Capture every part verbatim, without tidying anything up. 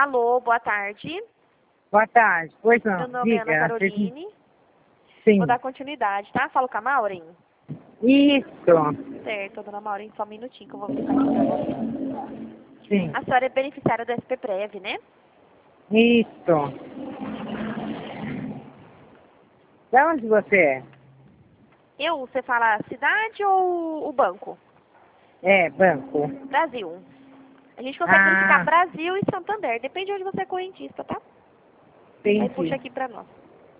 Alô, boa tarde. Boa tarde. Pois Meu não, nome é Ana diga. Caroline. Sim. Vou dar continuidade, tá? Falo com a Maureen. Isso. Certo, dona Maureen, só um minutinho que eu vou verificar aqui pra você. Sim. A senhora é beneficiária do S P Prev, né? Isso. Da onde você é? Eu, você fala cidade ou o banco? É, banco. Brasil. A gente consegue verificar Ah, Brasil e Santander. Depende de onde você é correntista, tá? Aí puxa entendi. aqui pra nós.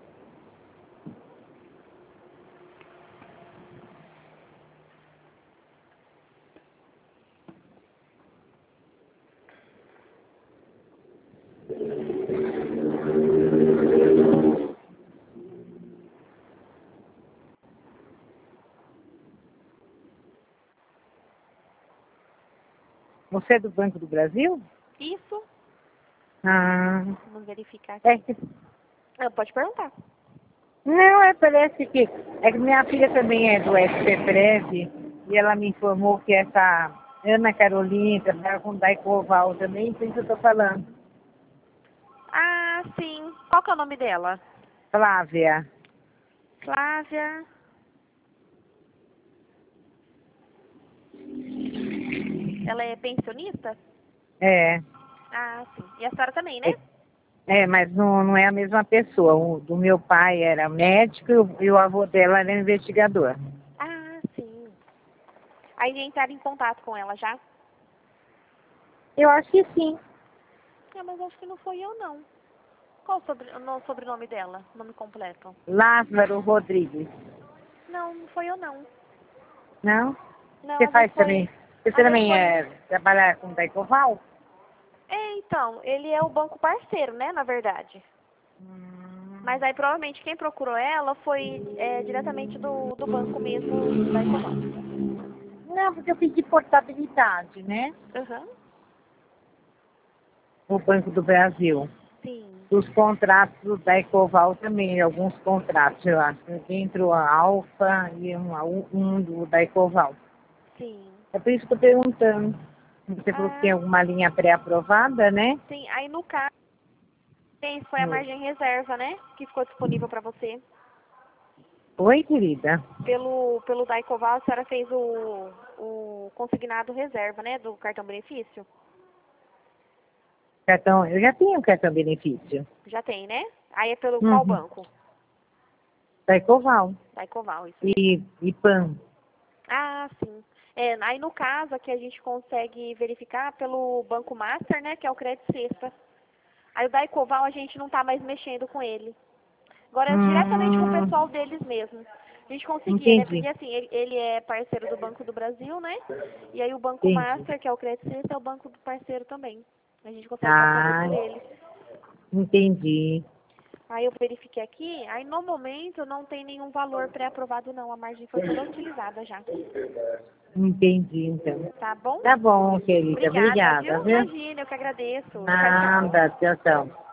Você é do Banco do Brasil? Isso. Ah, Vamos verificar é aqui. que... Ah, pode perguntar. Não, é, parece que... É que minha filha também é do S P Prev e ela me informou que essa Ana Carolina trabalha com Daicoval também, por isso que eu tô falando. Ah, sim. Qual que é o nome dela? Flávia. Flávia. Ela é pensionista? É. Ah, sim. E a senhora também, né? É, é, mas não, não é a mesma pessoa. O do meu pai era médico e o, e o avô dela era investigador. Ah, sim. Aí entraram em contato com ela já? Eu acho que sim. Ah, mas acho que não foi eu, não. Qual o sobre, o no- sobrenome dela? Nome completo? Lázaro Rodrigues. Não, não foi eu, não. Não? Você Não, mas faz foi... também. Você Ah, mas também foi... é, trabalha com Daicoval? É, então, ele é o banco parceiro, né, na verdade. Mas aí provavelmente quem procurou ela foi é, diretamente do, do banco mesmo da Ecoval. Não, porque eu fiz de portabilidade, né? Aham. O Banco do Brasil. Sim. Os contratos do Daicoval também, alguns contratos, eu acho. Entre a Alfa e um, um do Daicoval. Sim. É por isso que eu estou perguntando. Você falou que tem Ah, alguma linha pré-aprovada, né? sim. Aí no caso, foi a margem reserva, né? Que ficou disponível para você. Oi, querida. Pelo, pelo Daicoval, a senhora fez o, o consignado reserva, né? Do cartão benefício? Cartão, eu já tenho cartão benefício. Já tem, né? Aí é pelo qual Uhum. banco? Daicoval. Daicoval, isso mesmo. E, e PAN. Ah, sim. É, aí no caso aqui a gente consegue verificar pelo Banco Master, né? Que é o crédito sexta. Aí o Daicoval a gente não tá mais mexendo com ele. Agora é diretamente com o Hum, pessoal deles mesmo. A gente conseguia, né? entendi. Porque assim, ele, ele é parceiro do Banco do Brasil, né? E aí o Banco Entendi. Master, que é o crédito sexta, é o banco do parceiro também. A gente consegue responder Ah, por eles. entendi. Aí eu verifiquei aqui, aí no momento não tem nenhum valor pré-aprovado não, a margem foi toda utilizada já. Entendi, então. Tá bom? Tá bom, querida. Obrigada, Obrigada, viu? viu? Imagina, eu que agradeço. Tchau, tchau. Nada. Tchau, tchau.